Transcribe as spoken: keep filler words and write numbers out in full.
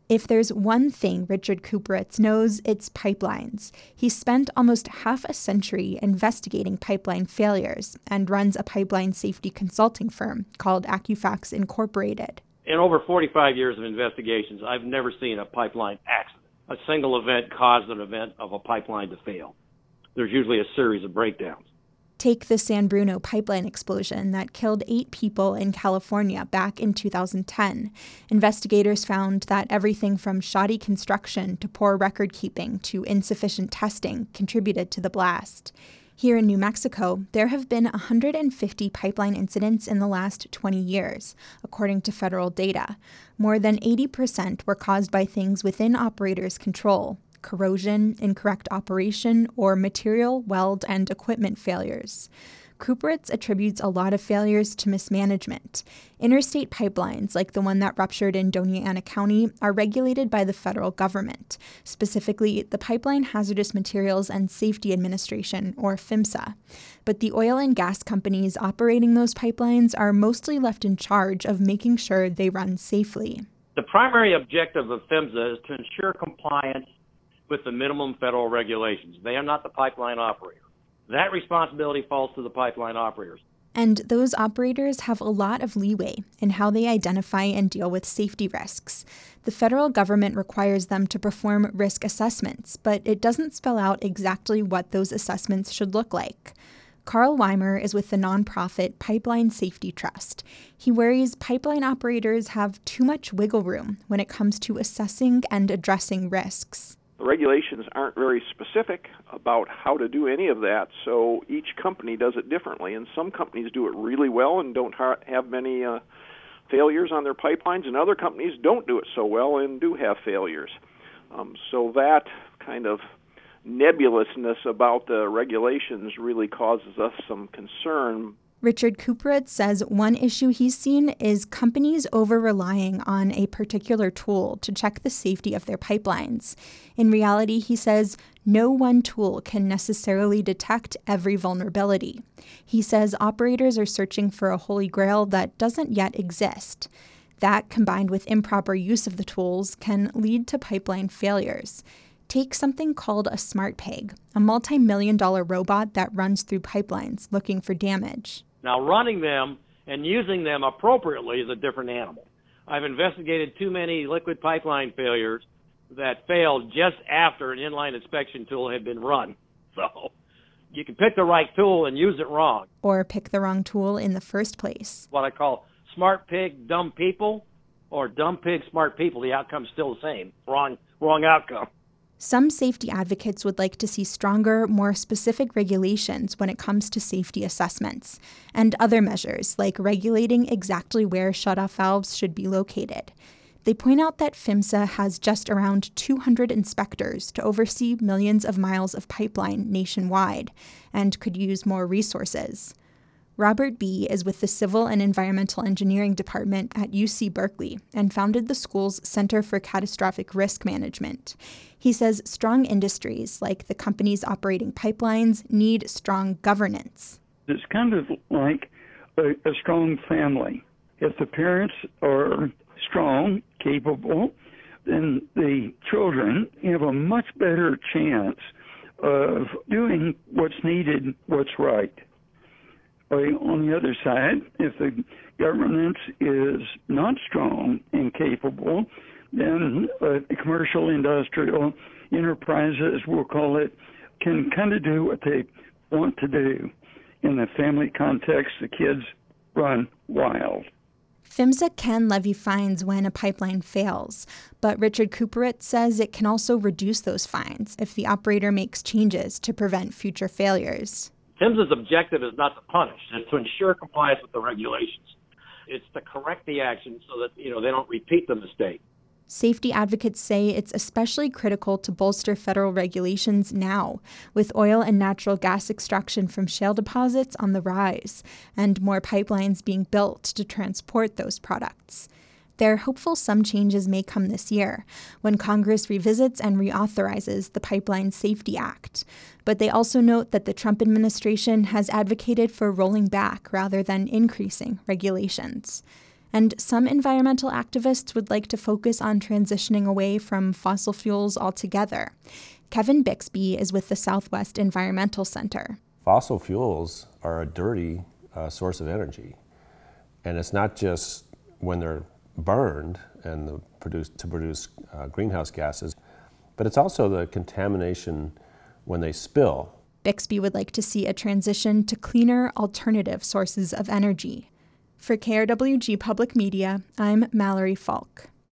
If there's one thing Richard Kupferitz knows, it's pipelines. He spent almost half a century investigating pipeline failures and runs a pipeline safety consulting firm called Accufax Incorporated. In over forty-five years of investigations, I've never seen a pipeline accident. A single event caused an event of a pipeline to fail. There's usually a series of breakdowns. Take the San Bruno pipeline explosion that killed eight people in California back in two thousand ten. Investigators found that everything from shoddy construction to poor record keeping to insufficient testing contributed to the blast. Here in New Mexico, there have been one hundred fifty pipeline incidents in the last twenty years, according to federal data. More than eighty percent were caused by things within operators' control: corrosion, incorrect operation, or material, weld, and equipment failures. Kupferitz attributes a lot of failures to mismanagement. Interstate pipelines, like the one that ruptured in Doña Ana County, are regulated by the federal government, specifically the Pipeline Hazardous Materials and Safety Administration, or PHMSA. But the oil and gas companies operating those pipelines are mostly left in charge of making sure they run safely. The primary objective of PHMSA is to ensure compliance with the minimum federal regulations. They are not the pipeline operator. That responsibility falls to the pipeline operators. And those operators have a lot of leeway in how they identify and deal with safety risks. The federal government requires them to perform risk assessments, but it doesn't spell out exactly what those assessments should look like. Carl Weimer is with the nonprofit Pipeline Safety Trust. He worries pipeline operators have too much wiggle room when it comes to assessing and addressing risks. The regulations aren't very specific about how to do any of that, so each company does it differently. And some companies do it really well and don't ha- have many uh, failures on their pipelines, and other companies don't do it so well and do have failures. Um, so that kind of nebulousness about the regulations really causes us some concern. Richard Kupferitz says one issue he's seen is companies over-relying on a particular tool to check the safety of their pipelines. In reality, he says, no one tool can necessarily detect every vulnerability. He says operators are searching for a holy grail that doesn't yet exist. That, combined with improper use of the tools, can lead to pipeline failures. Take something called a SmartPig, a multi-million dollar robot that runs through pipelines looking for damage. Now, running them and using them appropriately is a different animal. I've investigated too many liquid pipeline failures that failed just after an inline inspection tool had been run. So you can pick the right tool and use it wrong. Or pick the wrong tool in the first place. What I call smart pig, dumb people, or dumb pig, smart people. The outcome's still the same. Wrong, wrong outcome. Some safety advocates would like to see stronger, more specific regulations when it comes to safety assessments, and other measures like regulating exactly where shutoff valves should be located. They point out that PHMSA has just around two hundred inspectors to oversee millions of miles of pipeline nationwide, and could use more resources. Robert B. is with the Civil and Environmental Engineering Department at U C Berkeley and founded the school's Center for Catastrophic Risk Management. He says strong industries, like the companies operating pipelines, need strong governance. It's kind of like a, a strong family. If the parents are strong, capable, then the children have a much better chance of doing what's needed, what's right. On the other side, if the governance is not strong and capable, then uh, commercial industrial enterprises, we'll call it, can kind of do what they want to do. In the family context, the kids run wild. PHMSA can levy fines when a pipeline fails, but Richard Kupferitz says it can also reduce those fines if the operator makes changes to prevent future failures. PHMSA's objective is not to punish, it's to ensure compliance with the regulations. It's to correct the action so that, you know, they don't repeat the mistake. Safety advocates say it's especially critical to bolster federal regulations now, with oil and natural gas extraction from shale deposits on the rise, and more pipelines being built to transport those products. They're hopeful some changes may come this year, when Congress revisits and reauthorizes the Pipeline Safety Act. But they also note that the Trump administration has advocated for rolling back rather than increasing regulations. And some environmental activists would like to focus on transitioning away from fossil fuels altogether. Kevin Bixby is with the Southwest Environmental Center. Fossil fuels are a dirty uh, source of energy. And it's not just when they're burned and the produce, to produce uh, greenhouse gases, but it's also the contamination when they spill. Bixby would like to see a transition to cleaner, alternative sources of energy. For K R W G Public Media, I'm Mallory Falk.